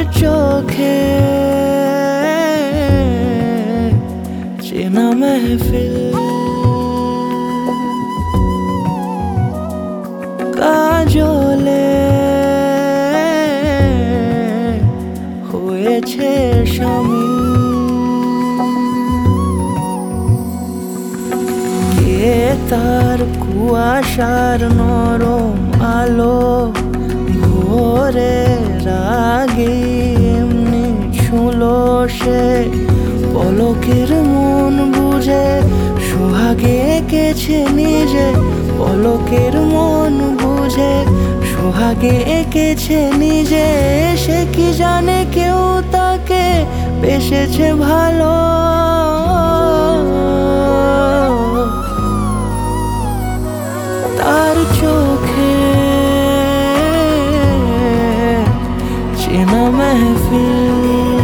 চোখে চেনা মেহফিল, কাজলে হয়েছে শামিল। কে তার কুয়াশার নরম আলো ভোরের আগে এমনি ছুঁলো সে, পলকের মন বুঝে সোহাগে এঁকেছে নিজে, পলকের মন বুঝে সোহাগে এঁকেছে নিজে। সে কি জানে কেউ তাকে বেসেছে ভালো, তার চোখে চেনা মেহফিল,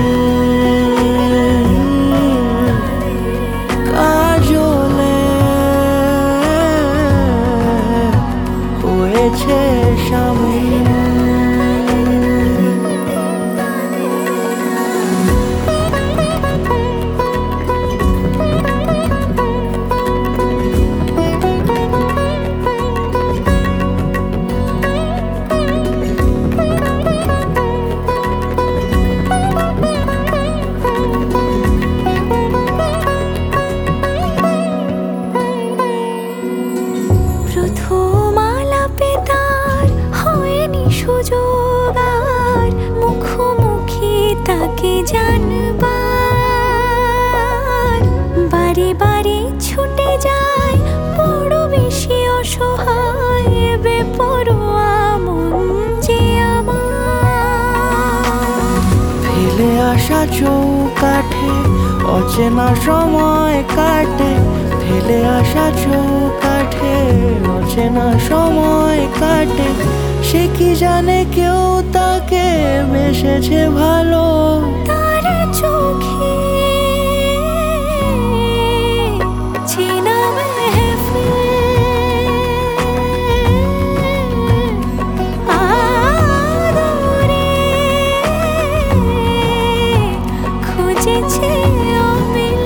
কাজলে হয়েছে শামিল। প্রথম আলাপে তার হয়নি সুযোগ আর মুখোমুখি তাকে জানবার, বারে বারে ছুটে যায় বড় বেশি অসহায় বেপরোয়া মন যে আমার। ফেলে আসা চৌকাঠে অচেনা সময় কাটে, ফেলে আসা চৌকাঠে অচেনা সময় কাটে। সে কি জানে কেউ তাকে বেসেছে ভালো, তার চোখে চেনা মেহফিল, আদরে খুঁজেছে অমিল।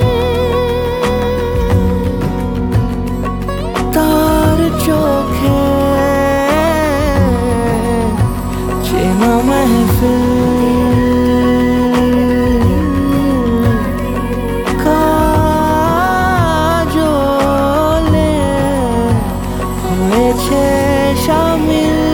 তার চোখে চেনা মেহফিল, কাজলে হয়েছে শামিল।